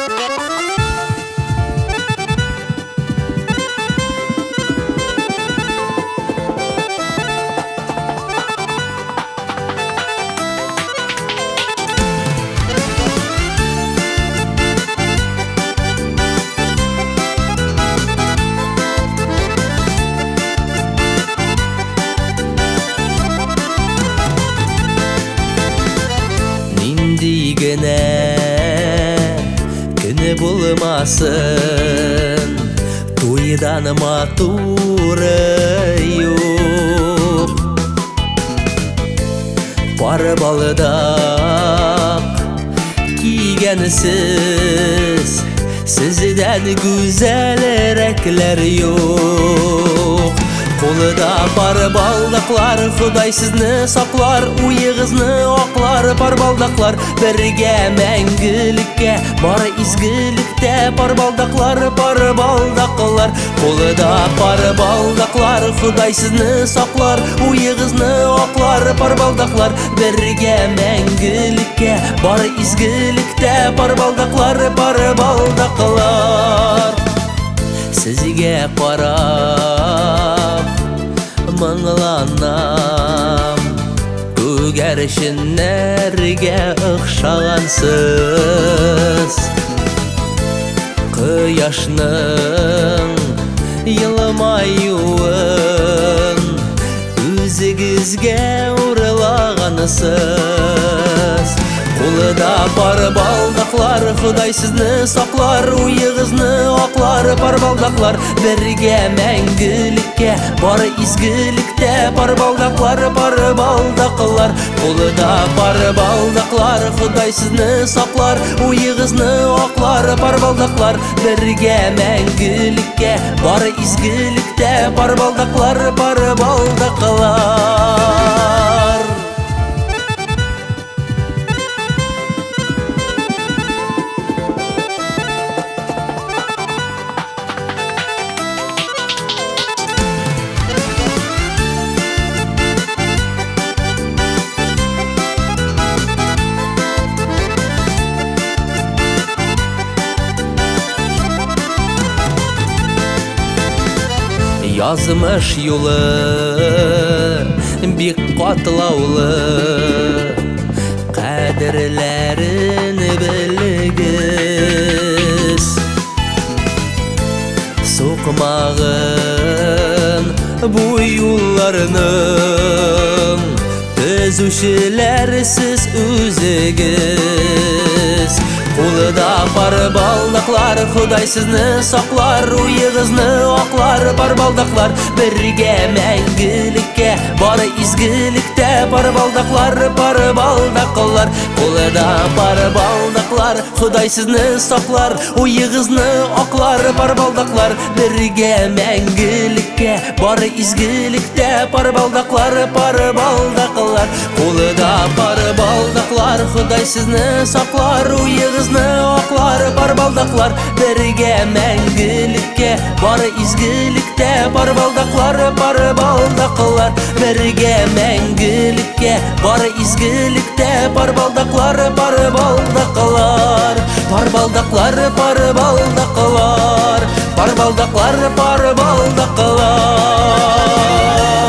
Күні болмасын тойдан матуры yok. Бар балдақ кигенсіз сізден güzelreklер yok. Қолыда бар балдақлар, Құдай сізні сақлар, уйығызны оқлар, бар балдақлар, бірге мәңгілікке, бар изгілікте, бар балдақлар, бар балдақлар. Қолыда бар балдақлар, Құдай сізні сақлар, уйығызны оқлар, бар балдақлар, бірге мәңгілікке, бар изгілікте, бар балдақлар, бар балдақлар. Сізге қарап мұңланам, көгершінлерге ұқшағансыз. Құяшның йылмаюын өзіңізге ұрлағансыз. Қолыда бар балдақлар, Құдай сізні сақлар, уйығызны оқлар, бар балдақлар, бірге мәңгілікке, бар изгілікте, бар балдақлар, бар балдақлар. Қолыда бар балдақлар, Құдай сізні сақлар, уйығызны оқлар, бар балдақлар, бірге мәңгілікке, бар изгілікте, бар балдақлар, бар балдақлар. Yazmış yolu bik qatlаулы, қадірлерін білгіз. Соқмағын bu yollarının түзушілерсіз өзігіз. Қолыда бар балдақлар, Құдай сізні сақлар, уйығызны оқлар, бар балдақлар, бірге мәңгілікке, бар изгілікте, бар балдақлар, бар балдақлар. Қолыда бар балдақлар, Құдай сізні сақлар, уйығызны оқлар, бар балдақлар, бірге мәңгілікке, бар изгілікте, бар балдақлар, бар балдақлар. Қолыда бар балдақлар, Құдай сізні сақлар, уйығызны оқлар, бар балдақлар, бірге мәңгілікке, бар изгілікте, бар балдақлар, бар балдақлар. Бірге мәңгілікке, бар изгілікте, бар балдақлар, бар балдақлар. Бар балдақлар, бар балдақлар, бар балдақлар, бар балдақлар.